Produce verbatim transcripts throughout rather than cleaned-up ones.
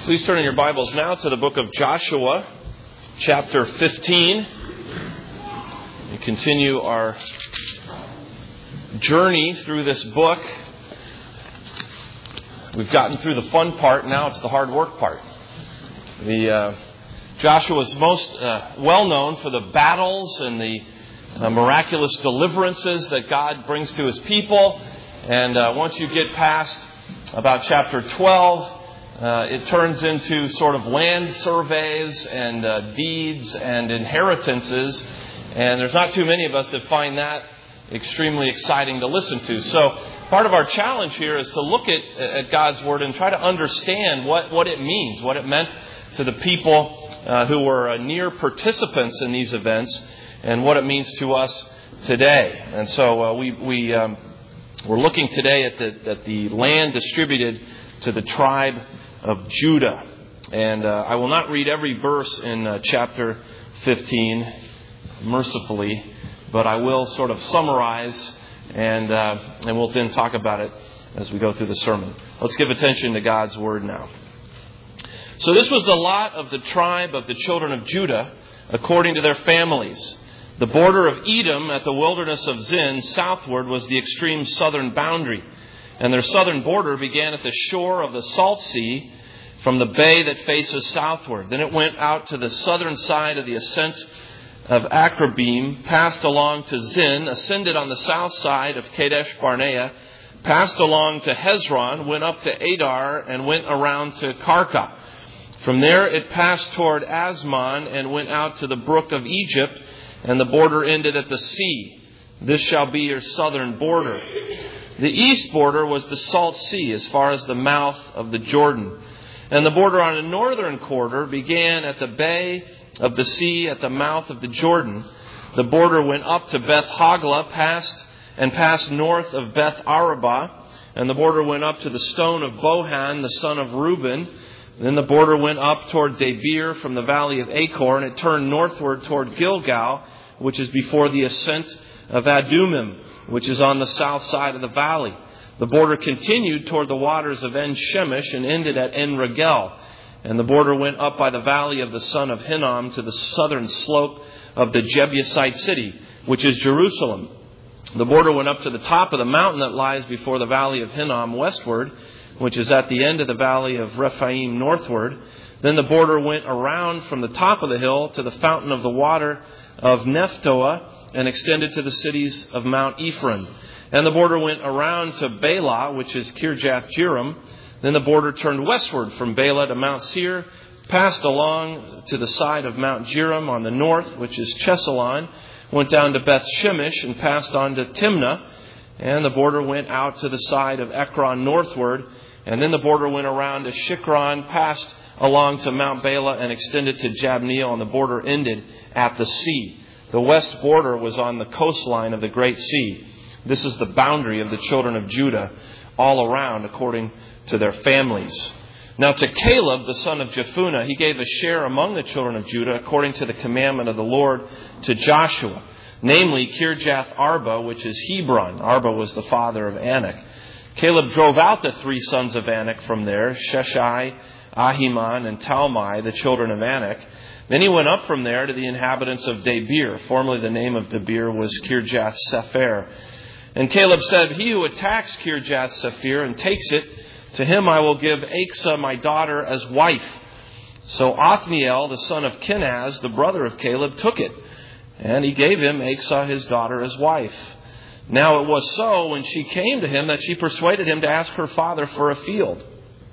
Please turn in your Bibles now to the book of Joshua, chapter fifteen. We continue our journey through this book. We've gotten through the fun part, now it's the hard work part. The uh, Joshua is most uh, well known for the battles and the uh, miraculous deliverances that God brings to His people. And uh, once you get past about chapter twelve, Uh, it turns into sort of land surveys and uh, deeds and inheritances. And there's not too many of us that find that extremely exciting to listen to. So part of our challenge here is to look at, at God's Word and try to understand what, what it means, what it meant to the people uh, who were uh, near participants in these events, and what it means to us today. And so uh, we, we, um, we're looking today at the, at the land distributed to the tribe of Judah. And uh, I will not read every verse in uh, chapter fifteen, mercifully, but I will sort of summarize, and uh, and we'll then talk about it as we go through the sermon. Let's give attention to God's Word now. So this was the lot of the tribe of the children of Judah, according to their families. The border of Edom at the wilderness of Zin southward was the extreme southern boundary. And their southern border began at the shore of the Salt Sea from the bay that faces southward. Then it went out to the southern side of the ascent of Akrabim, passed along to Zin, ascended on the south side of Kadesh Barnea, passed along to Hezron, went up to Adar, and went around to Karka. From there it passed toward Asmon and went out to the brook of Egypt, and the border ended at the sea. This shall be your southern border. The east border was the Salt Sea as far as the mouth of the Jordan. And the border on the northern quarter began at the bay of the sea at the mouth of the Jordan. The border went up to Beth Hagla, passed and passed north of Beth Arabah. And the border went up to the stone of Bohan, the son of Reuben. Then the border went up toward Debir from the valley of Achor, and it turned northward toward Gilgal, which is before the ascent of Adumim, which is on the south side of the valley. The border continued toward the waters of En-Shemesh and ended at En-Rogel. And the border went up by the valley of the son of Hinnom to the southern slope of the Jebusite city, which is Jerusalem. The border went up to the top of the mountain that lies before the valley of Hinnom westward, which is at the end of the valley of Rephaim northward. Then the border went around from the top of the hill to the fountain of the water of Nephtoah, and extended to the cities of Mount Ephraim. And the border went around to Bela, which is Kirjath Jearim. Then the border turned westward from Bela to Mount Seir, passed along to the side of Mount Jearim on the north, which is Chesalon, went down to Beth Shemesh and passed on to Timnah. And the border went out to the side of Ekron northward. And then the border went around to Shikron, passed along to Mount Bela, and extended to Jabneel, and the border ended at the sea. The west border was on the coastline of the Great Sea. This is the boundary of the children of Judah all around according to their families. Now to Caleb, the son of Jephunneh, he gave a share among the children of Judah according to the commandment of the Lord to Joshua, namely Kirjath Arba, which is Hebron. Arba was the father of Anak. Caleb drove out the three sons of Anak from there, Sheshai, Ahiman, and Talmai, the children of Anak. Then he went up from there to the inhabitants of Debir. Formerly the name of Debir was Kirjath Sepher. And Caleb said, he who attacks Kirjath Sepher and takes it, to him I will give Achsah my daughter as wife. So Othniel, the son of Kenaz, the brother of Caleb, took it. And he gave him Achsah his daughter as wife. Now it was so when she came to him that she persuaded him to ask her father for a field.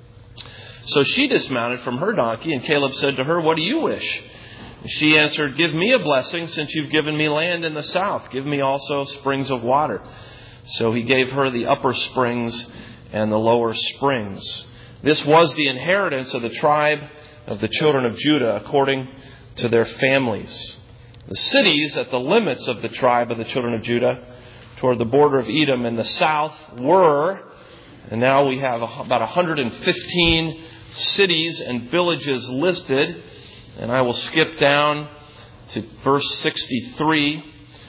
So she dismounted from her donkey, and Caleb said to her, what do you wish? She answered, give me a blessing, since you've given me land in the south. Give me also springs of water. So he gave her the upper springs and the lower springs. This was the inheritance of the tribe of the children of Judah, according to their families. The cities at the limits of the tribe of the children of Judah, toward the border of Edom in the south, were, and now we have about one hundred fifteen cities and villages listed, and I will skip down to verse sixty-three.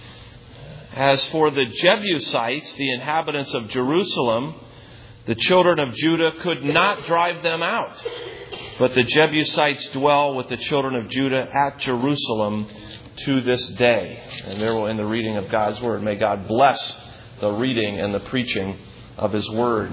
As for the Jebusites, the inhabitants of Jerusalem, the children of Judah could not drive them out, but the Jebusites dwell with the children of Judah at Jerusalem to this day. And there will end the reading of God's Word. May God bless the reading and the preaching of His Word.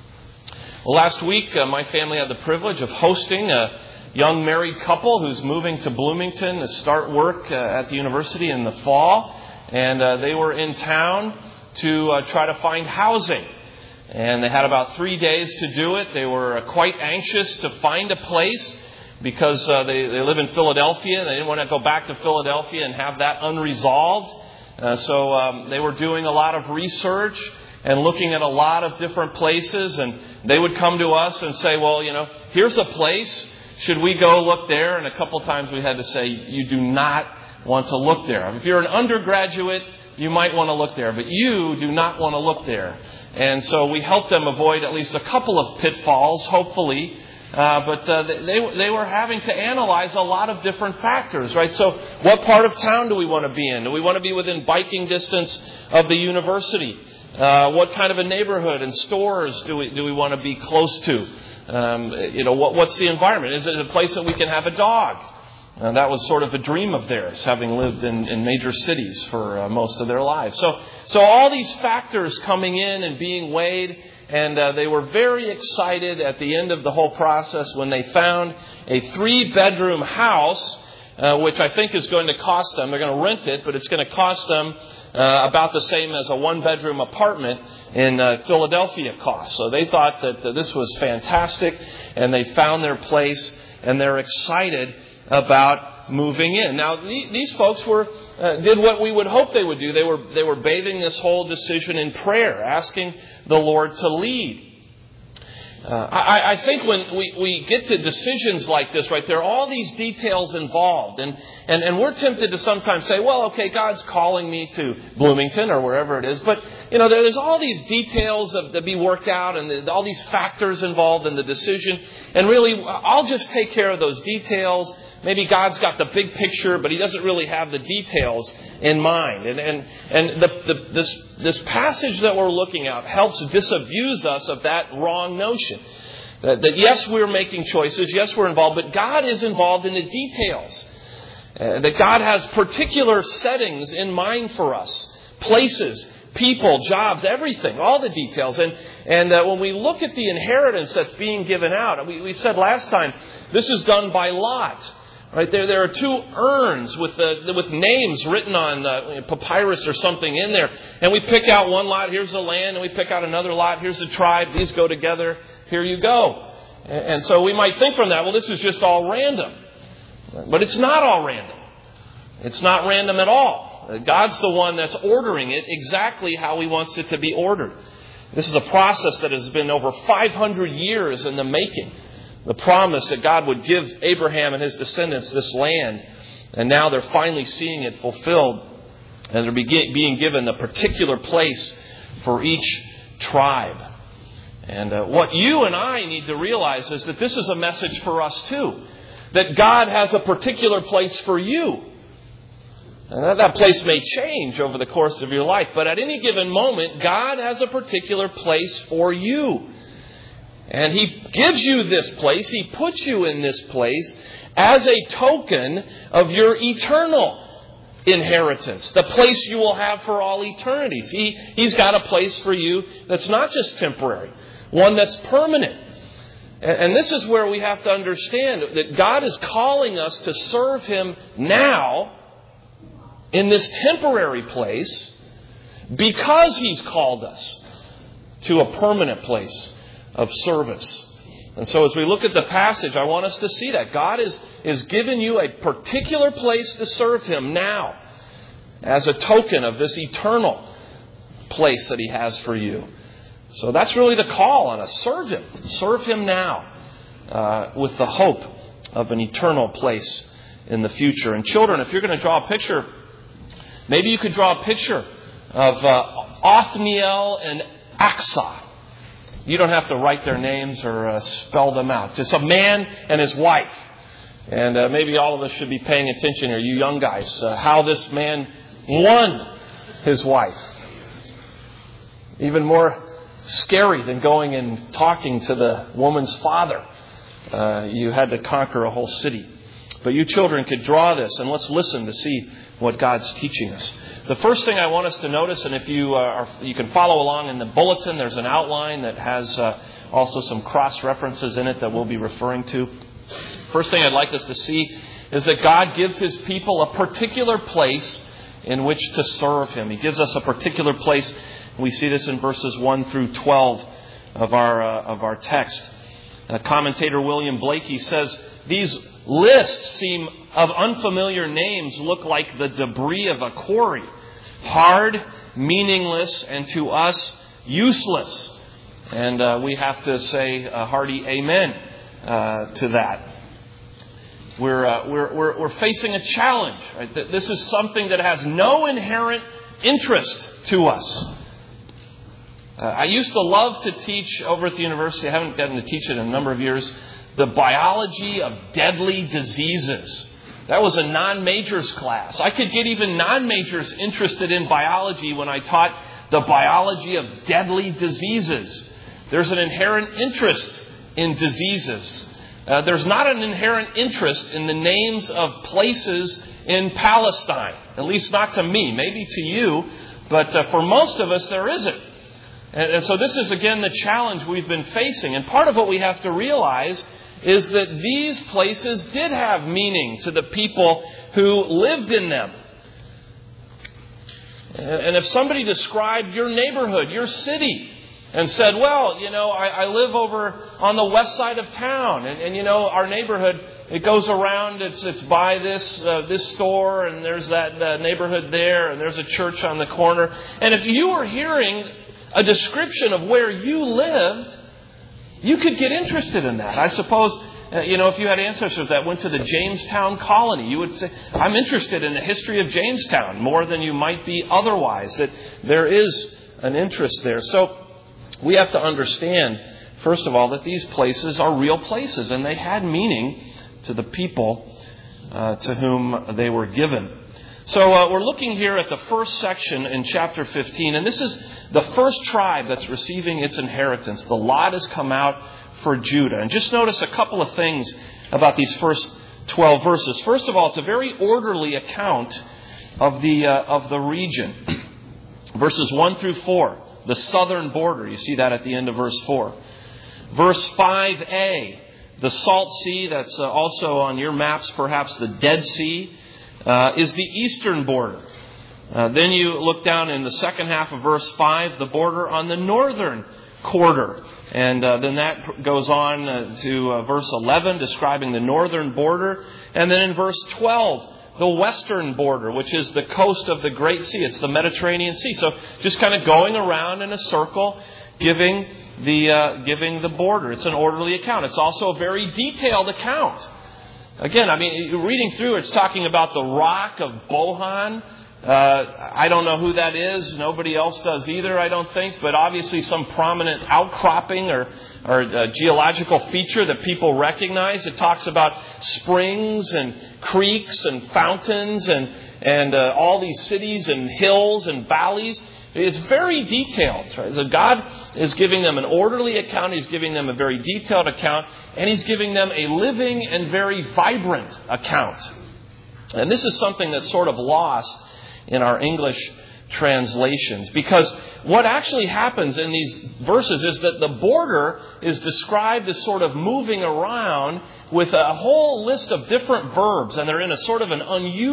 Well, last week, uh, my family had the privilege of hosting a young married couple who's moving to Bloomington to start work uh, at the university in the fall. And uh, they were in town to uh, try to find housing. And they had about three days to do it. They were uh, quite anxious to find a place because uh, they, they live in Philadelphia. And they didn't want to go back to Philadelphia and have that unresolved. Uh, so um, they were doing a lot of research and looking at a lot of different places. And they would come to us and say, well, you know, here's a place. Should we go look there? And a couple of times we had to say, you do not want to look there. If you're an undergraduate, you might want to look there, but you do not want to look there. And so we helped them avoid at least a couple of pitfalls, hopefully. Uh, but uh, they they were having to analyze a lot of different factors, right? So what part of town do we want to be in? Do we want to be within biking distance of the university? Uh, what kind of a neighborhood and stores do we do we want to be close to? Um, you know, what, what's the environment? Is it a place that we can have a dog? And that was sort of a dream of theirs, having lived in, in major cities for uh, most of their lives. So, so all these factors coming in and being weighed, and uh, they were very excited at the end of the whole process when they found a three-bedroom house, uh, which I think is going to cost them. They're going to rent it, but it's going to cost them uh, about the same as a one-bedroom apartment in uh, Philadelphia costs. So they thought that uh, this was fantastic, and they found their place, and they're excited about moving in. Now, these folks were uh, did what we would hope they would do. They were they were bathing this whole decision in prayer, asking the Lord to lead. Uh, I, I think when we, we get to decisions like this, right, there are all these details involved. And, and, and we're tempted to sometimes say, well, okay, God's calling me to Bloomington or wherever it is. But, you know, there's all these details that, that be worked out and the, all these factors involved in the decision. And really, I'll just take care of those details. Maybe God's got the big picture, but He doesn't really have the details in mind. And and and the, the, this this passage that we're looking at helps disabuse us of that wrong notion. That, that yes, we're making choices, yes, we're involved, but God is involved in the details. Uh, that God has particular settings in mind for us, places, people, jobs, everything, all the details. And and uh, when we look at the inheritance that's being given out, we, we said last time, this is done by lot. Right there, there are two urns with the with names written on uh, papyrus or something in there, and we pick out one lot. Here's the land, and we pick out another lot. Here's the tribe. These go together. Here you go. And, and so we might think from that, well, this is just all random, but it's not all random. It's not random at all. God's the one that's ordering it exactly how He wants it to be ordered. This is a process that has been over five hundred years in the making. The promise that God would give Abraham and his descendants this land. And now they're finally seeing it fulfilled. And they're being given a particular place for each tribe. And uh, what you and I need to realize is that this is a message for us too. That God has a particular place for you. And that place may change over the course of your life. But at any given moment, God has a particular place for you. And He gives you this place, He puts you in this place as a token of your eternal inheritance. The place you will have for all eternity. He, he's got a place for you that's not just temporary, one that's permanent. And, and this is where we have to understand that God is calling us to serve Him now in this temporary place because He's called us to a permanent place of service. And so as we look at the passage, I want us to see that God is, is giving you a particular place to serve Him now as a token of this eternal place that He has for you. So that's really the call on us. Serve Him. Serve Him now uh, with the hope of an eternal place in the future. And children, if you're going to draw a picture, maybe you could draw a picture of uh, Othniel and Aksa. You don't have to write their names or uh, spell them out. Just a man and his wife. And uh, maybe all of us should be paying attention here, you young guys, uh, how this man won his wife. Even more scary than going and talking to the woman's father Uh, you had to conquer a whole city. But you children could draw this, and let's listen to see what God's teaching us. The first thing I want us to notice, and if you uh, are, you can follow along in the bulletin, there's an outline that has uh, also some cross-references in it that we'll be referring to. First thing I'd like us to see is that God gives His people a particular place in which to serve Him. He gives us a particular place. We see this in verses one through twelve of our uh, of our text. Uh, commentator William Blakey says, these lists seem of unfamiliar names look like the debris of a quarry. Hard, meaningless, and to us, useless. And uh, we have to say a hearty amen uh, to that. We're, uh, we're, we're, we're facing a challenge. Right? This is something that has no inherent interest to us. Uh, I used to love to teach over at the university. I haven't gotten to teach it in a number of years. The biology of deadly diseases. That was a non-majors class. I could get even non-majors interested in biology when I taught the biology of deadly diseases. There's an inherent interest in diseases. Uh, there's not an inherent interest in the names of places in Palestine. At least not to me. Maybe to you. But uh, for most of us, there isn't. And, and so this is, again, the challenge we've been facing. And part of what we have to realize is that these places did have meaning to the people who lived in them. And if somebody described your neighborhood, your city, and said, well, you know, I, I live over on the west side of town, and, and you know, our neighborhood, it goes around, it's it's by this uh, this store, and there's that uh, neighborhood there, and there's a church on the corner. And if you were hearing a description of where you lived, you could get interested in that. I suppose, uh, you know, if you had ancestors that went to the Jamestown colony, you would say, I'm interested in the history of Jamestown more than you might be otherwise, that there is an interest there. So we have to understand, first of all, that these places are real places, and they had meaning to the people uh, to whom they were given. So uh, we're looking here at the first section in chapter fifteen, and this is the first tribe that's receiving its inheritance. The lot has come out for Judah. And just notice a couple of things about these first twelve verses. First of all, it's a very orderly account of the uh, of the region. Verses one through four, the southern border. You see that at the end of verse four. Verse five a, the Salt Sea, that's uh, also on your maps, perhaps the Dead Sea. Uh, is the eastern border. Uh, then you look down in the second half of verse five, the border on the northern quarter. And uh, then that goes on uh, to uh, verse eleven, describing the northern border. And then in verse twelve, the western border, which is the coast of the Great Sea. It's the Mediterranean Sea. So just kind of going around in a circle, giving the uh, giving the border. It's an orderly account. It's also a very detailed account. Again, I mean, reading through, it's talking about the rock of Bohan. Uh, I don't know who that is. Nobody else does either, I don't think. But obviously some prominent outcropping or, or a geological feature that people recognize. It talks about springs and creeks and fountains and, and uh, all these cities and hills and valleys. It's very detailed. Right? So God is giving them an orderly account. He's giving them a very detailed account. And He's giving them a living and very vibrant account. And this is something that's sort of lost in our English translations. Because what actually happens in these verses is that the border is described as sort of moving around with a whole list of different verbs. And they're in a sort of an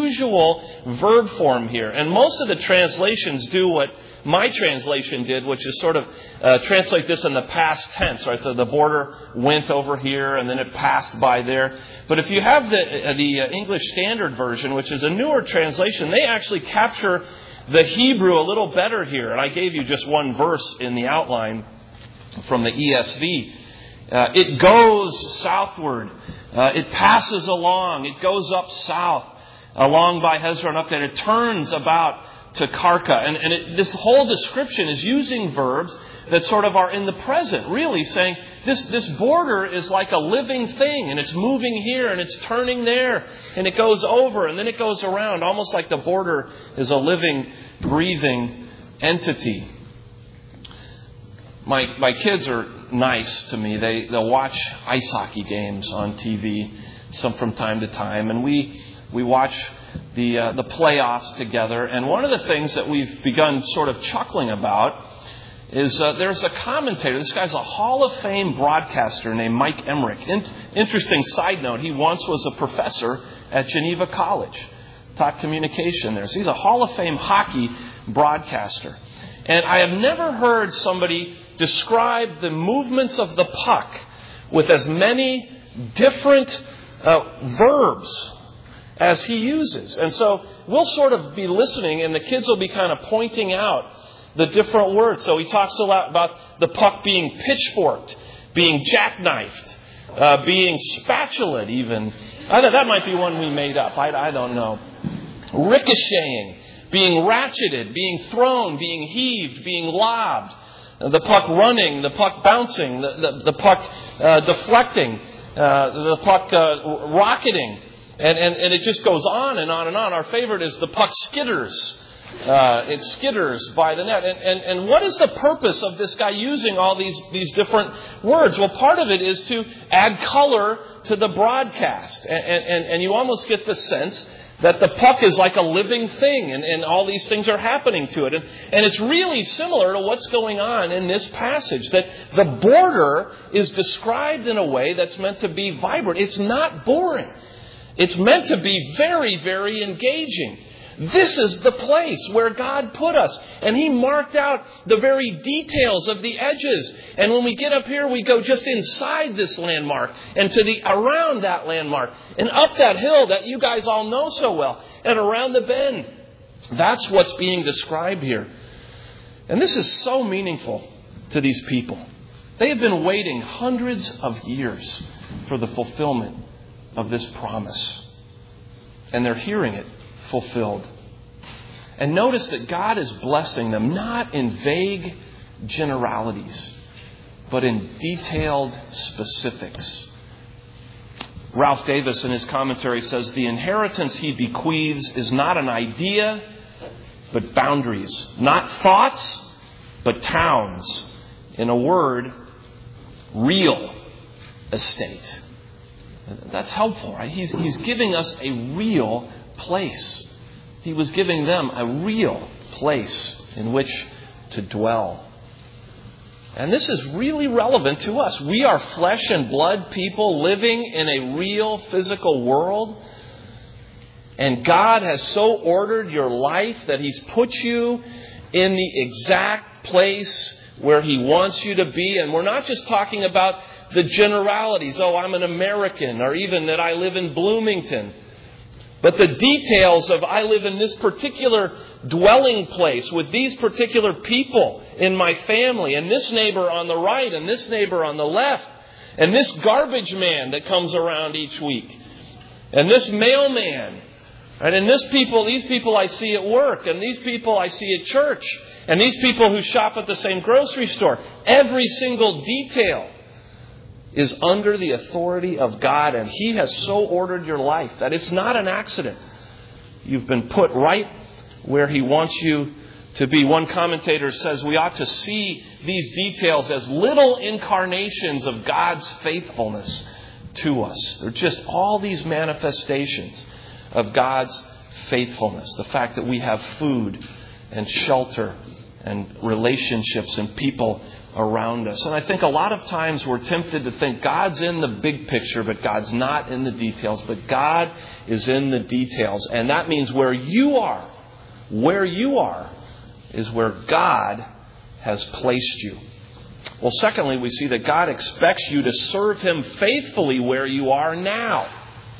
unusual verb form here. And most of the translations do what my translation did, which is sort of uh, translate this in the past tense, right? So the border went over here and then it passed by there. But if you have the, uh, the uh, English Standard Version, which is a newer translation, they actually capture the Hebrew a little better here. And I gave you just one verse in the outline from the E S V. Uh, it goes southward. Uh, it passes along. It goes up south along by Hezron up there. It turns about to Karka. And, and it, this whole description is using verbs that sort of are in the present, really saying this, this border is like a living thing, and it's moving here and it's turning there, and it goes over and then it goes around, almost like the border is a living, breathing entity. My my kids are nice to me. They, they'll watch ice hockey games on T V some from time to time. And we we watch the uh, the playoffs together. And one of the things that we've begun sort of chuckling about is uh, there's a commentator. This guy's a Hall of Fame broadcaster named Mike Emmerich. In, interesting side note, he once was a professor at Geneva College. Taught communication there. So he's a Hall of Fame hockey broadcaster. And I have never heard somebody describe the movements of the puck with as many different uh, verbs as he uses. And so we'll sort of be listening and the kids will be kind of pointing out the different words. So he talks a lot about the puck being pitchforked, being jackknifed, uh, being spatulaed even. I know that might be one we made up. I, I don't know. Ricocheting, being ratcheted, being thrown, being heaved, being lobbed. The puck running, the puck bouncing, the, the, the puck uh, deflecting, uh, the puck uh, rocketing. And, and, and it just goes on and on and on. Our favorite is the puck skitters. Uh, it skitters by the net. And, and, and what is the purpose of this guy using all these, these different words? Well, part of it is to add color to the broadcast. And, and, and you almost get the sense that the puck is like a living thing and, and all these things are happening to it. And, and it's really similar to what's going on in this passage, that the border is described in a way that's meant to be vibrant. It's not boring. It's meant to be very, very engaging. This is the place where God put us. And He marked out the very details of the edges. And when we get up here, we go just inside this landmark and to the around that landmark and up that hill that you guys all know so well and around the bend. That's what's being described here. And this is so meaningful to these people. They have been waiting hundreds of years for the fulfillment of this promise. And they're hearing it fulfilled. And notice that God is blessing them not in vague generalities, but in detailed specifics. Ralph Davis in his commentary says, the inheritance He bequeaths is not an idea, but boundaries. Not thoughts, but towns. In a word, real estate. That's helpful, right? He's, he's giving us a real place. He was giving them a real place in which to dwell. And this is really relevant to us. We are flesh and blood people living in a real physical world. And God has so ordered your life that He's put you in the exact place where He wants you to be. And we're not just talking about the generalities. Oh, I'm an American, or even that I live in Bloomington. But the details of I live in this particular dwelling place with these particular people in my family, and this neighbor on the right and this neighbor on the left, and this garbage man that comes around each week, and this mailman, right? And this people, these people I see at work, and these people I see at church, and these people who shop at the same grocery store. Every single detail is under the authority of God, and He has so ordered your life that it's not an accident. You've been put right where He wants you to be. One commentator says we ought to see these details as little incarnations of God's faithfulness to us. They're just all these manifestations of God's faithfulness. The fact that we have food and shelter and relationships and people around us. And I think a lot of times we're tempted to think God's in the big picture, but God's not in the details. But God is in the details. And that means where you are, where you are, is where God has placed you. Well, secondly, we see that God expects you to serve Him faithfully where you are now.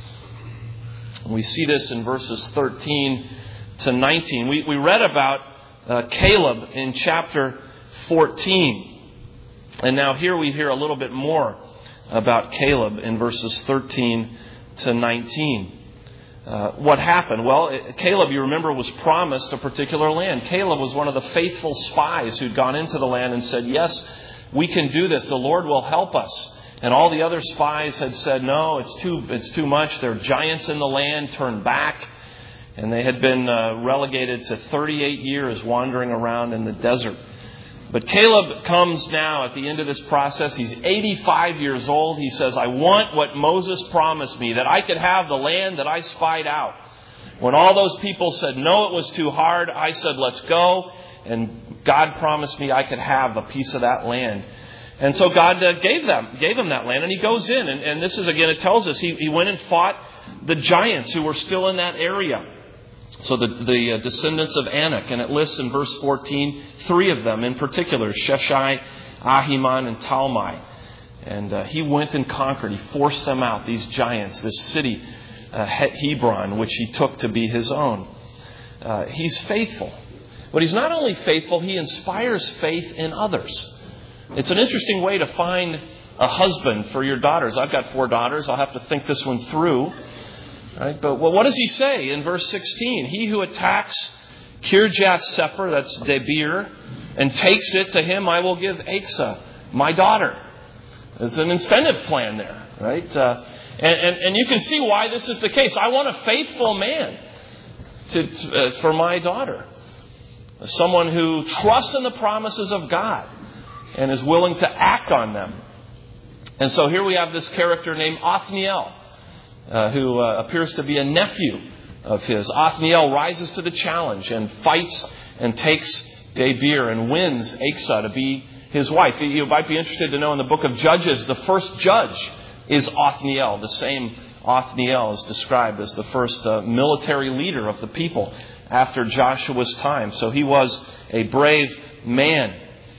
We see this in verses thirteen to nineteen. We, we read about uh, Caleb in chapter fourteen. And now here we hear a little bit more about Caleb in verses thirteen to nineteen. Uh, what happened? Well, Caleb, you remember, was promised a particular land. Caleb was one of the faithful spies who'd gone into the land and said, yes, we can do this. The Lord will help us. And all the other spies had said, no, it's too, it's too much. There are giants in the land. Turn back. And they had been uh, relegated to thirty-eight years wandering around in the desert. But Caleb comes now at the end of this process. He's eighty-five years old. He says, I want what Moses promised me, that I could have the land that I spied out. When all those people said, no, it was too hard, I said, let's go. And God promised me I could have a piece of that land. And so God uh, gave them, gave him that land. And he goes in. And, and this is, again, it tells us he, he went and fought the giants who were still in that area. So the, the uh, descendants of Anak. And it lists in verse fourteen, three of them in particular, Sheshai, Ahiman, and Talmai. And uh, he went and conquered. He forced them out, these giants, this city, uh, Hebron, which he took to be his own. Uh, he's faithful. But he's not only faithful, he inspires faith in others. It's an interesting way to find a husband for your daughters. I've got four daughters. I'll have to think this one through. Right? But well, what does he say in verse sixteen? He who attacks Kirjath Sefer, that's Debir, and takes it, to him I will give Aksa, my daughter. There's an incentive plan there, right? Uh, and, and, and you can see why this is the case. I want a faithful man to, to, uh, for my daughter. Someone who trusts in the promises of God and is willing to act on them. And so here we have this character named Othniel, uh, who uh, appears to be a nephew of his. Othniel rises to the challenge and fights and takes Debir and wins Aksa to be his wife. You might be interested to know in the book of Judges, the first judge is Othniel. The same Othniel is described as the first uh, military leader of the people after Joshua's time. So he was a brave man.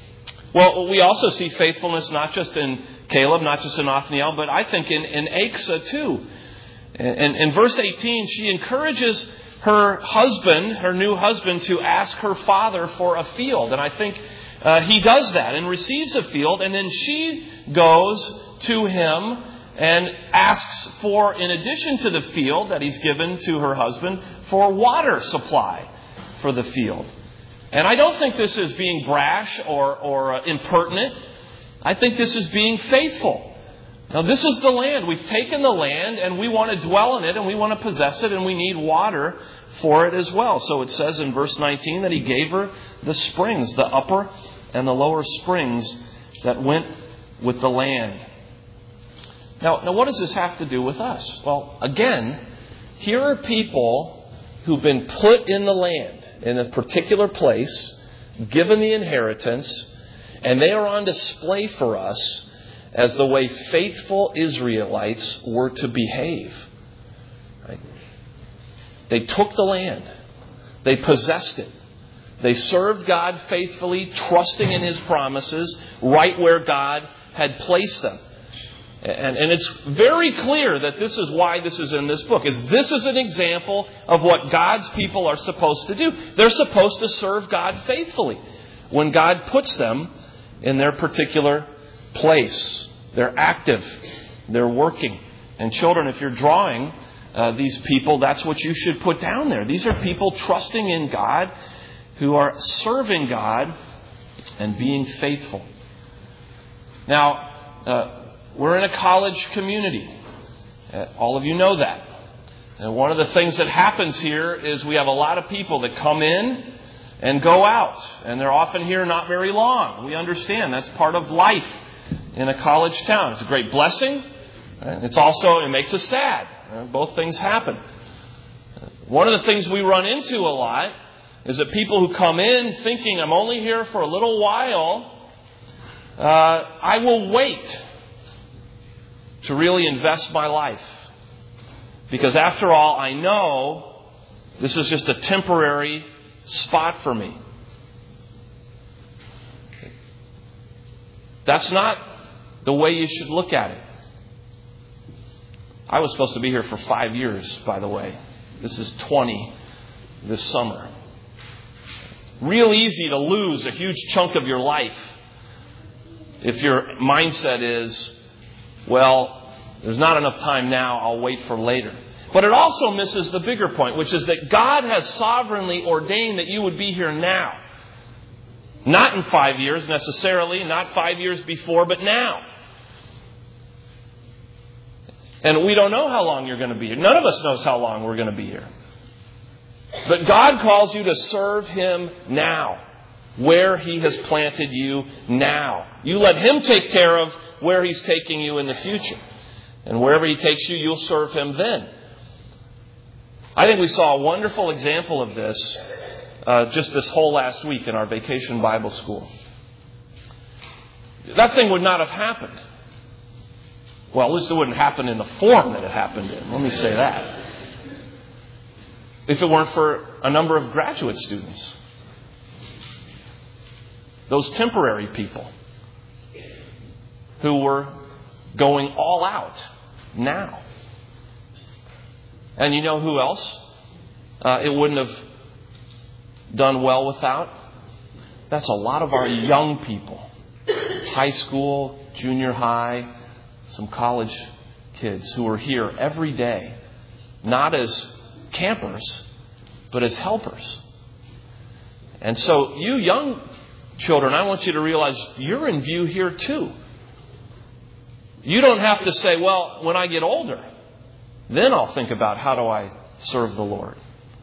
Well, we also see faithfulness not just in Caleb, not just in Othniel, but I think in, in Aksa too. And in verse eighteen, she encourages her husband, her new husband, to ask her father for a field. And I think uh, he does that and receives a field. And then she goes to him and asks for, in addition to the field that he's given to her husband, for water supply for the field. And I don't think this is being brash or, or uh, impertinent. I think this is being faithful. Now, this is the land. We've taken the land and we want to dwell in it and we want to possess it and we need water for it as well. So it says in verse nineteen that he gave her the springs, the upper and the lower springs that went with the land. Now, now, what does this have to do with us? Well, again, here are people who've been put in the land, in a particular place, given the inheritance, and they are on display for us as the way faithful Israelites were to behave. Right? They took the land. They possessed it. They served God faithfully, trusting in His promises, right where God had placed them. And, and it's very clear that this is why this is in this book. Is this is an example of what God's people are supposed to do. They're supposed to serve God faithfully when God puts them in their particular place. They're active. They're working. And children, if you're drawing uh, these people, that's what you should put down there. These are people trusting in God, who are serving God and being faithful. Now, uh, we're in a college community. Uh, all of you know that. And one of the things that happens here is we have a lot of people that come in and go out. And they're often here not very long. We understand that's part of life in a college town. It's a great blessing. It's also, it makes us sad. Both things happen. One of the things we run into a lot is that people who come in thinking, I'm only here for a little while, uh, I will wait to really invest my life. Because after all, I know this is just a temporary spot for me. That's not the way you should look at it. I was supposed to be here for five years, by the way. This is twenty this summer. Real easy to lose a huge chunk of your life if your mindset is, well, there's not enough time now, I'll wait for later. But it also misses the bigger point, which is that God has sovereignly ordained that you would be here now. Not in five years necessarily, not five years before, but now. And we don't know how long you're going to be here. None of us knows how long we're going to be here. But God calls you to serve Him now. where He has planted you now. You let Him take care of where He's taking you in the future. And wherever He takes you, you'll serve Him then. I think we saw a wonderful example of this uh, just this whole last week in our Vacation Bible School. That thing would not have happened. Well, at least it wouldn't happen in the form that it happened in. Let me say that. If it weren't for a number of graduate students. Those temporary people who were going all out now. And you know who else uh, it wouldn't have done well without? That's a lot of our young people. High school, junior high, some college kids who are here every day. Not as campers, but as helpers. And so you young children, I want you to realize you're in view here too. You don't have to say, well, when I get older, then I'll think about how do I serve the Lord.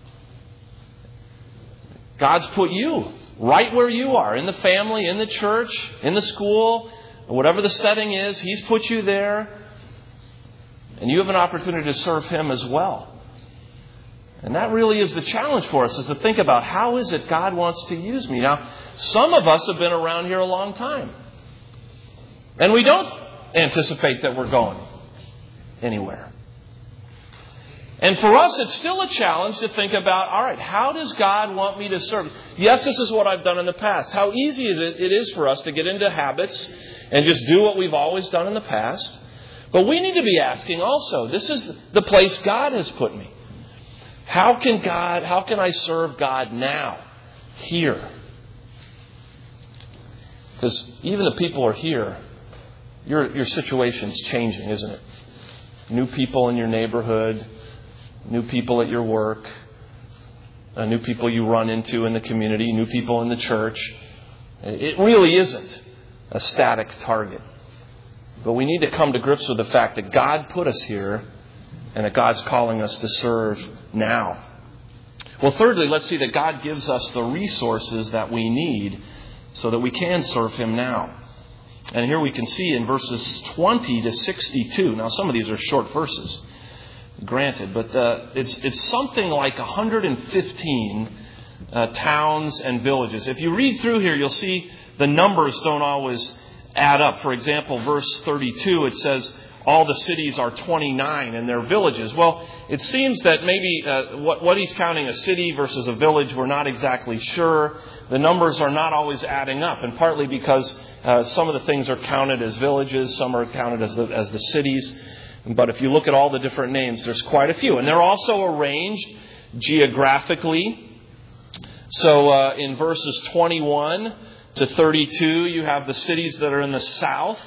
God's put you right where you are, in the family, in the church, in the school, whatever the setting is. He's put you there. And you have an opportunity to serve Him as well. And that really is the challenge for us, is to think about how is it God wants to use me. Now, some of us have been around here a long time. And we don't anticipate that we're going anywhere. And for us, it's still a challenge to think about, all right, how does God want me to serve? Yes, this is what I've done in the past. How easy is it, it is for us to get into habits and just do what we've always done in the past. But we need to be asking also, this is the place God has put me. How can God, how can I serve God now, here? Because even the people who are here, your, your situation's changing, isn't it? New people in your neighborhood, new people at your work, uh, new people you run into in the community, new people in the church. It really isn't a static target. But we need to come to grips with the fact that God put us here and that God's calling us to serve now. Well, thirdly, let's see that God gives us the resources that we need so that we can serve Him now. And here we can see in verses twenty to sixty-two. Now, some of these are short verses, granted, but uh, it's it's something like one hundred fifteen uh, towns and villages. If you read through here, you'll see the numbers don't always add up. For example, verse thirty-two, it says all the cities are twenty-nine and they're villages. Well, it seems that maybe uh, what, what he's counting a city versus a village, we're not exactly sure. The numbers are not always adding up, and partly because uh, some of the things are counted as villages, some are counted as the, as the cities. But if you look at all the different names, there's quite a few. And they're also arranged geographically. So uh, in verses twenty-one to thirty-two, you have the cities that are in the south.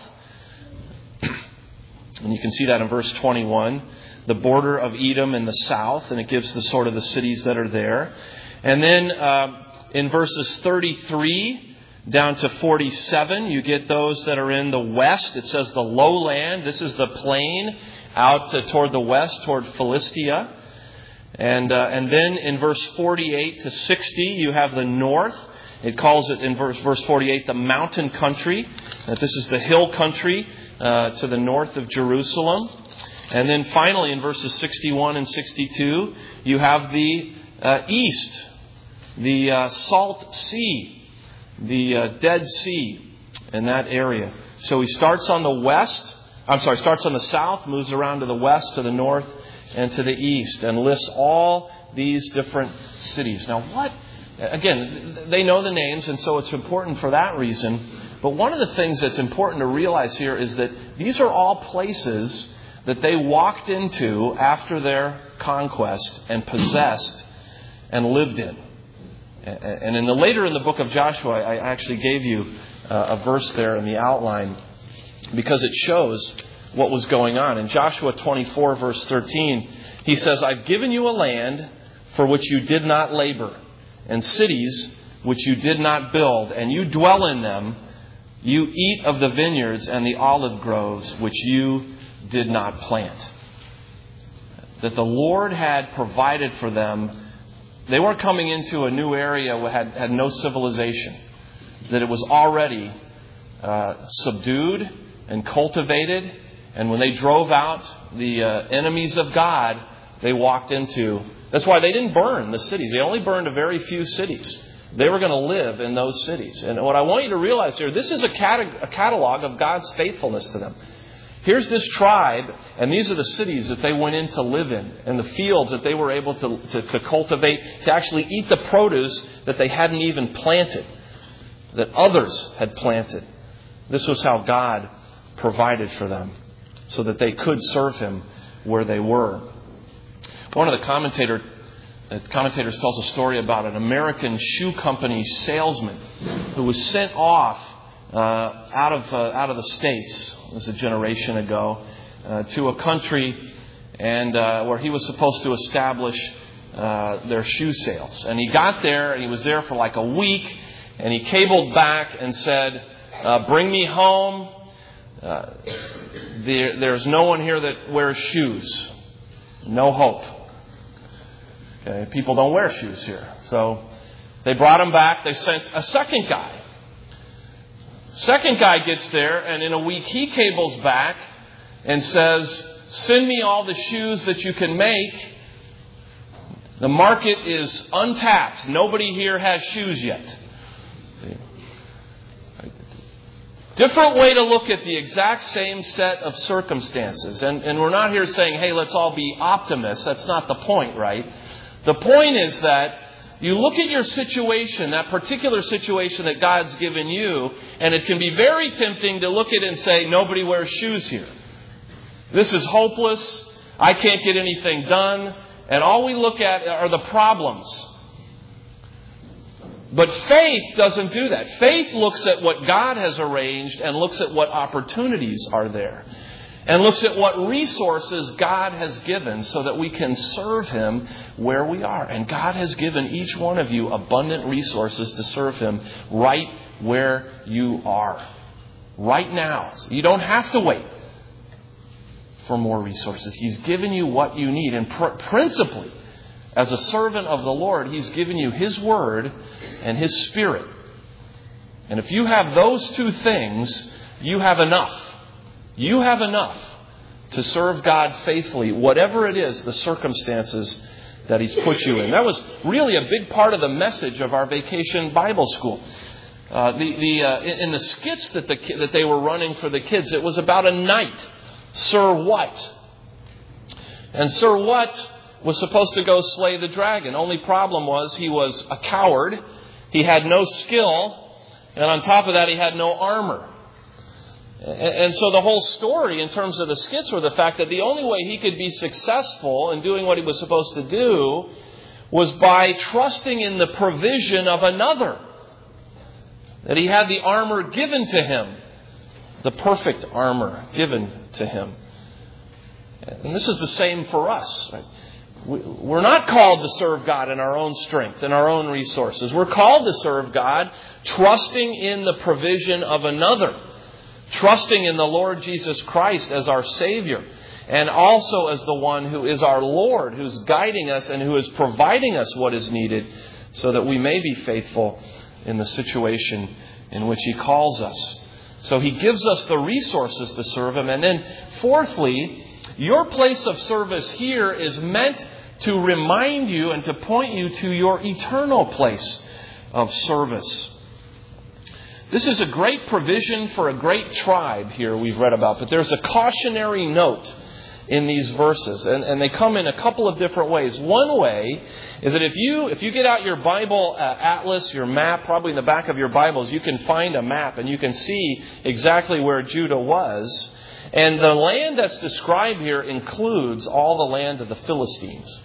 And you can see that in verse twenty-one. The border of Edom in the south. And it gives the sort of the cities that are there. And then uh, in verses thirty-three down to forty-seven, you get those that are in the west. It says the lowland. This is the plain out to, toward the west, toward Philistia. And uh, and then in verse forty-eight to sixty, you have the north. It calls it in verse verse forty-eight the mountain country. That this is the hill country uh, to the north of Jerusalem. And then finally in verses sixty-one and sixty-two, you have the uh, east, the uh, Salt Sea, the uh, Dead Sea in that area. So he starts on the west. I'm sorry, starts on the south, moves around to the west, to the north, and to the east, and lists all these different cities. Now, what? Again, they know the names, and so it's important for that reason. But one of the things that's important to realize here is that these are all places that they walked into after their conquest and possessed and lived in. And in the later in the book of Joshua, I actually gave you a verse there in the outline because it shows what was going on. In Joshua twenty-four, verse thirteen, he says, I've given you a land for which you did not labor, and cities which you did not build, and you dwell in them. You eat of the vineyards and the olive groves which you did not plant. That the Lord had provided for them. They weren't coming into a new area that had, had no civilization. that it was already uh, subdued and cultivated. And when they drove out the uh, enemies of God, they walked into... That's why they didn't burn the cities. They only burned a very few cities. They were going to live in those cities. And what I want you to realize here, this is a, cat- a catalog of God's faithfulness to them. Here's this tribe, and these are the cities that they went in to live in, and the fields that they were able to, to, to cultivate, to actually eat the produce that they hadn't even planted, that others had planted. This was how God provided for them, so that they could serve Him where they were. One of the commentator, uh, commentators tells a story about an American shoe company salesman who was sent off uh, out of uh, out of the States. It was a generation ago, uh, to a country and uh, where he was supposed to establish uh, their shoe sales. And he got there, and he was there for like a week, and he cabled back and said, uh, bring me home. Uh, there, there's no one here that wears shoes. No hope. Okay, people don't wear shoes here. So they brought him back. They sent a second guy. Second guy gets there, and in a week he cables back and says, send me all the shoes that you can make. The market is untapped. Nobody here has shoes yet. Different way to look at the exact same set of circumstances. And, and we're not here saying, hey, let's all be optimists. That's not the point, right? The point is that you look at your situation, that particular situation that God's given you, and it can be very tempting to look at it and say, nobody wears shoes here. This is hopeless. I can't get anything done. And all we look at are the problems. But faith doesn't do that. Faith looks at what God has arranged and looks at what opportunities are there. And looks at what resources God has given so that we can serve Him where we are. And God has given each one of you abundant resources to serve Him right where you are. Right now. You don't have to wait for more resources. He's given you what you need. And pr- principally, as a servant of the Lord, He's given you His Word and His Spirit. And if you have those two things, you have enough. You have enough to serve God faithfully, whatever it is, the circumstances that He's put you in. That was really a big part of the message of our Vacation Bible School. Uh, the, the, uh, in the skits that, the, that they were running for the kids, it was about a knight, Sir What. And Sir What was supposed to go slay the dragon. Only problem was he was a coward. He had no skill. And on top of that, he had no armor. And so the whole story in terms of the skits were the fact that the only way he could be successful in doing what he was supposed to do was by trusting in the provision of another. That he had the armor given to him. The perfect armor given to him. And this is the same for us. Right? We're not called to serve God in our own strength, in our own resources. We're called to serve God trusting in the provision of another. Trusting in the Lord Jesus Christ as our Savior. And also as the one who is our Lord, who's guiding us and who is providing us what is needed so that we may be faithful in the situation in which He calls us. So He gives us the resources to serve Him. And then fourthly, your place of service here is meant to remind you and to point you to your eternal place of service. This is a great provision for a great tribe here we've read about. But there's a cautionary note in these verses. And, and they come in a couple of different ways. One way is that if you if you get out your Bible uh, atlas, your map, probably in the back of your Bibles, you can find a map and you can see exactly where Judah was. And the land that's described here includes all the land of the Philistines.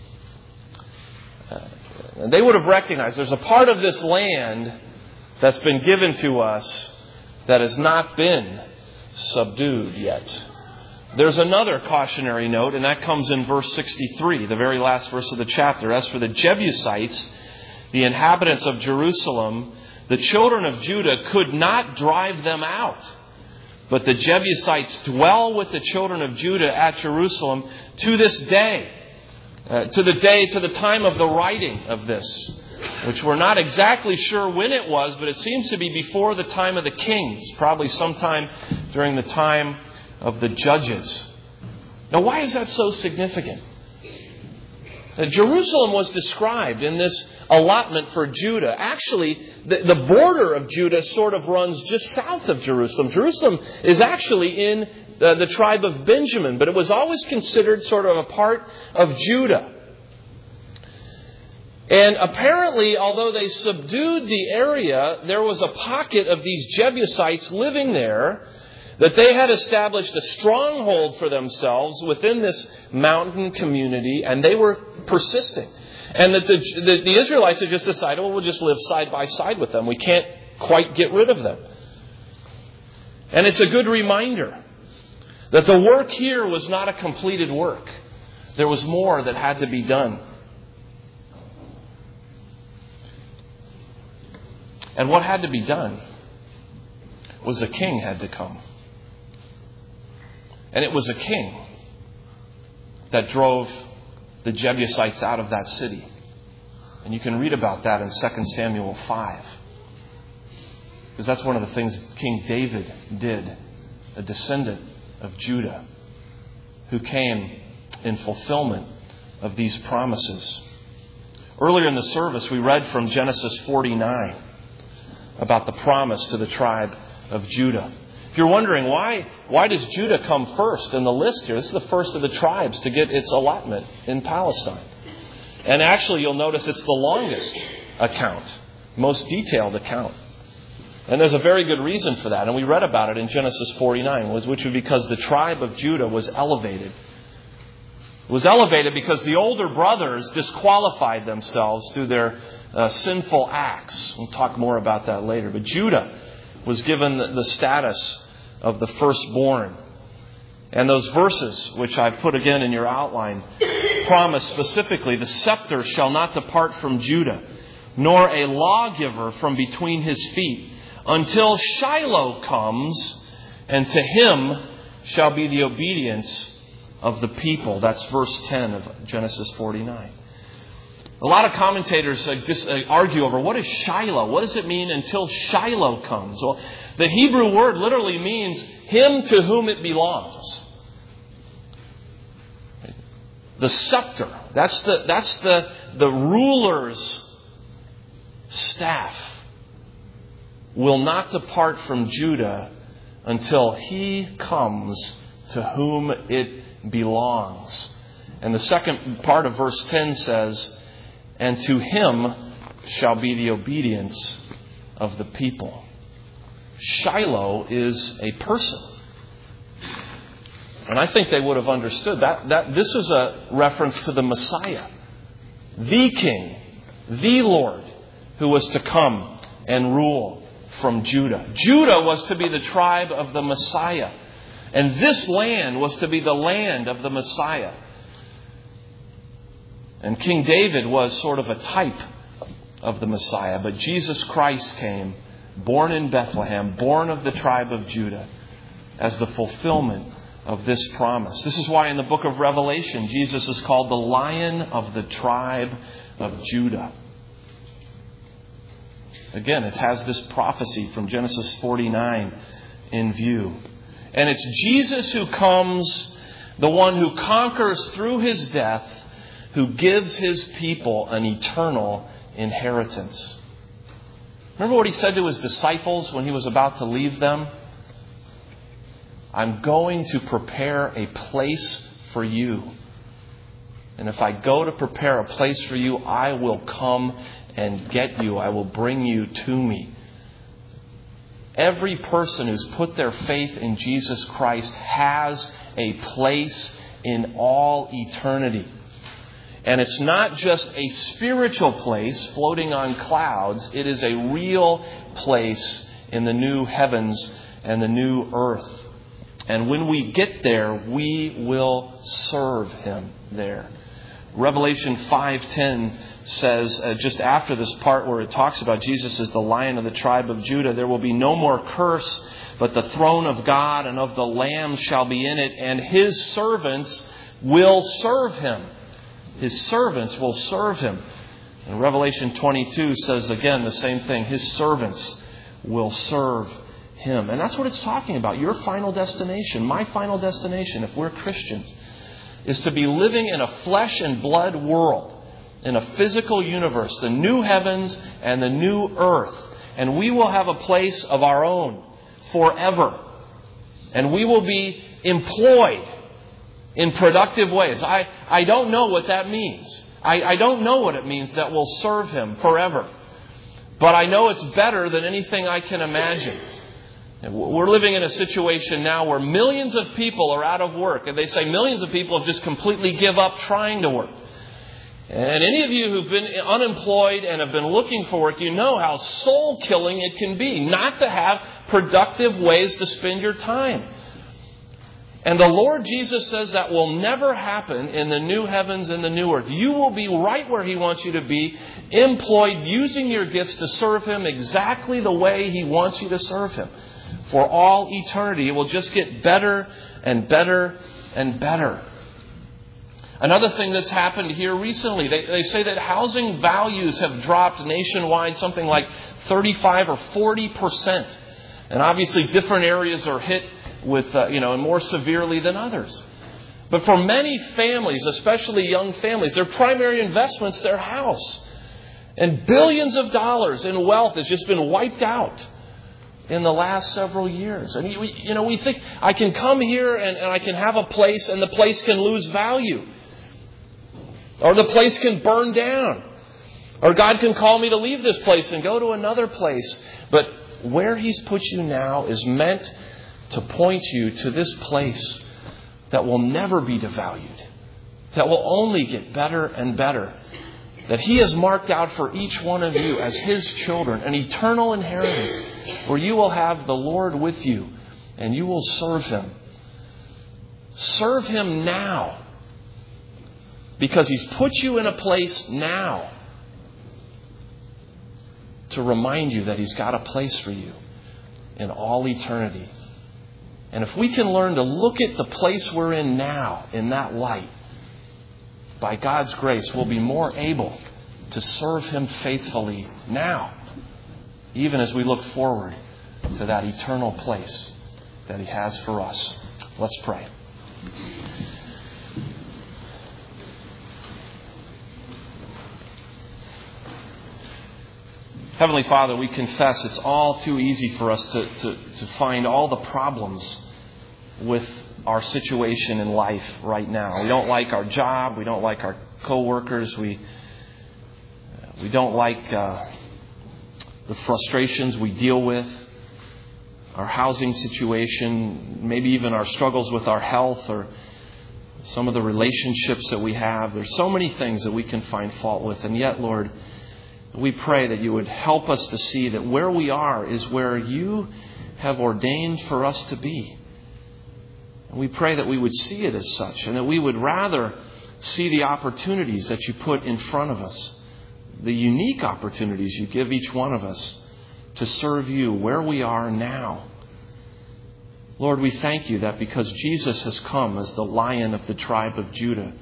Uh, and they would have recognized there's a part of this land that's been given to us that has not been subdued yet. There's another cautionary note, and that comes in verse sixty-three, the very last verse of the chapter. As for the Jebusites, the inhabitants of Jerusalem, the children of Judah could not drive them out. But the Jebusites dwell with the children of Judah at Jerusalem to this day. Uh, to the day, to the time of the writing of this. which we're not exactly sure when it was, but it seems to be before the time of the kings, probably sometime during the time of the judges. Now, why is that so significant? Now, Jerusalem was described in this allotment for Judah. Actually, the, the border of Judah sort of runs just south of Jerusalem. Jerusalem is actually in uh, the tribe of Benjamin, but it was always considered sort of a part of Judah. And apparently, although they subdued the area, there was a pocket of these Jebusites living there, that they had established a stronghold for themselves within this mountain community, and they were persisting. And that the, the, the Israelites had just decided, well, we'll just live side by side with them. We can't quite get rid of them. And it's a good reminder that the work here was not a completed work. There was more that had to be done. And what had to be done was a king had to come. And it was a king that drove the Jebusites out of that city. And you can read about that in Second Samuel five. Because that's one of the things King David did, a descendant of Judah, who came in fulfillment of these promises. Earlier in the service, we read from Genesis forty-nine about the promise to the tribe of Judah. If you're wondering why, why does Judah come first in the list here? This is the first of the tribes to get its allotment in Palestine. And actually, you'll notice it's the longest account, most detailed account. And there's a very good reason for that. And we read about it in Genesis forty-nine, which was because the tribe of Judah was elevated. It was elevated because the older brothers disqualified themselves through their uh, sinful acts. We'll talk more about that later. But Judah was given the status of the firstborn. And those verses, which I've put again in your outline, promise specifically, the scepter shall not depart from Judah, nor a lawgiver from between his feet, until Shiloh comes, and to him shall be the obedience of the people. That's verse ten of Genesis forty-nine. A lot of commentators uh, just uh, argue over what is Shiloh? What does it mean until Shiloh comes? Well, the Hebrew word literally means him to whom it belongs. The scepter. That's the that's the, the ruler's staff will not depart from Judah until he comes to whom it belongs. And the second part of verse ten says, and to him shall be the obedience of the people. Shiloh is a person. And I think they would have understood that, that this is a reference to the Messiah, the King, the Lord, who was to come and rule from Judah. Judah was to be the tribe of the Messiah. And this land was to be the land of the Messiah. And King David was sort of a type of the Messiah. But Jesus Christ came, born in Bethlehem, born of the tribe of Judah, as the fulfillment of this promise. This is why in the book of Revelation, Jesus is called the Lion of the tribe of Judah. Again, it has this prophecy from Genesis forty-nine in view. And it's Jesus who comes, the one who conquers through his death, who gives his people an eternal inheritance. Remember what he said to his disciples when he was about to leave them? I'm going to prepare a place for you. And if I go to prepare a place for you, I will come and get you. I will bring you to me. Every person who's put their faith in Jesus Christ has a place in all eternity. And it's not just a spiritual place floating on clouds. It is a real place in the new heavens and the new earth. And when we get there, we will serve Him there. Revelation five ten says, uh, just after this part where it talks about Jesus as the Lion of the tribe of Judah, there will be no more curse, but the throne of God and of the Lamb shall be in it, and His servants will serve Him. His servants will serve Him. And Revelation twenty-two says again the same thing. His servants will serve Him. And that's what it's talking about. Your final destination, my final destination, if we're Christians, is to be living in a flesh and blood world, in a physical universe, the new heavens and the new earth. And we will have a place of our own forever. And we will be employed in productive ways. I, I don't know what that means. I, I don't know what it means that we'll serve Him forever. But I know it's better than anything I can imagine. We're living in a situation now where millions of people are out of work. And they say millions of people have just completely give up trying to work. And any of you who've been unemployed and have been looking for work, you know how soul-killing it can be not to have productive ways to spend your time. And the Lord Jesus says that will never happen in the new heavens and the new earth. You will be right where He wants you to be, employed, using your gifts to serve Him exactly the way He wants you to serve Him. For all eternity, it will just get better and better and better. Another thing that's happened here recently, they, they say that housing values have dropped nationwide something like thirty-five or forty percent. And obviously different areas are hit with, uh, you know, more severely than others. But for many families, especially young families, their primary investment's their house. And billions of dollars in wealth has just been wiped out in the last several years. And, we, you know, we think I can come here and, and I can have a place and the place can lose value. Or the place can burn down. Or God can call me to leave this place and go to another place. But where He's put you now is meant to point you to this place that will never be devalued. That will only get better and better. That He has marked out for each one of you as His children, an eternal inheritance where you will have the Lord with you and you will serve Him. Serve Him now. Because He's put you in a place now to remind you that He's got a place for you in all eternity. And if we can learn to look at the place we're in now in that light, by God's grace, we'll be more able to serve Him faithfully now, even as we look forward to that eternal place that He has for us. Let's pray. Heavenly Father, we confess it's all too easy for us to, to, to find all the problems with our situation in life right now. We don't like our job. We don't like our co-workers. We, we don't like uh, the frustrations we deal with, our housing situation, maybe even our struggles with our health or some of the relationships that we have. There's so many things that we can find fault with. And yet, Lord, we pray that You would help us to see that where we are is where You have ordained for us to be. And we pray that we would see it as such and that we would rather see the opportunities that You put in front of us, the unique opportunities You give each one of us to serve You where we are now. Lord, we thank You that because Jesus has come as the Lion of the tribe of Judah,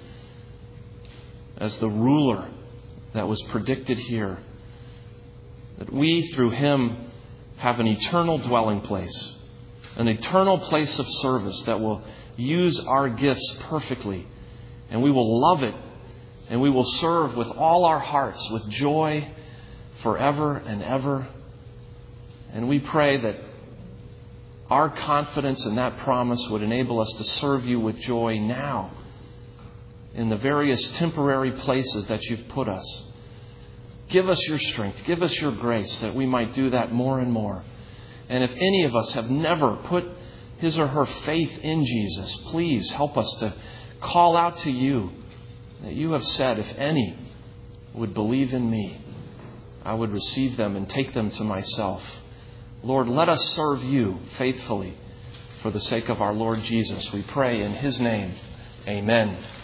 as the ruler that was predicted here, that we through Him have an eternal dwelling place, an eternal place of service that will use our gifts perfectly, and we will love it, and we will serve with all our hearts, with joy forever and ever. And we pray that our confidence in that promise would enable us to serve You with joy now in the various temporary places that You've put us. Give us Your strength. Give us Your grace that we might do that more and more. And if any of us have never put his or her faith in Jesus, please help us to call out to You that You have said, if any would believe in Me, I would receive them and take them to Myself. Lord, let us serve You faithfully for the sake of our Lord Jesus. We pray in His name. Amen.